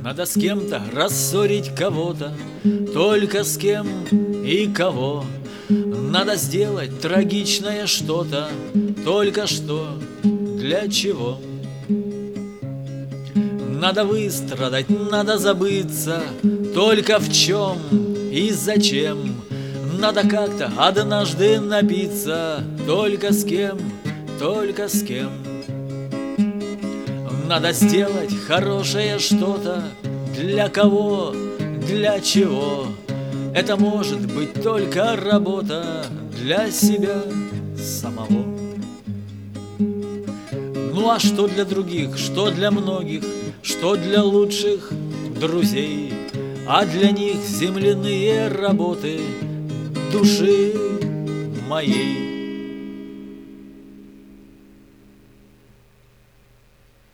Надо с кем-то рассорить кого-то, только с кем и кого. Надо сделать трагичное что-то, только что для чего. Надо выстрадать, надо забыться, только в чем и зачем. Надо как-то однажды напиться, только с кем, только с кем. Надо сделать хорошее что-то, для кого, для чего. Это может быть только работа для себя самого. Ну а что для других, что для многих, что для лучших друзей? А для них земляные работы души моей.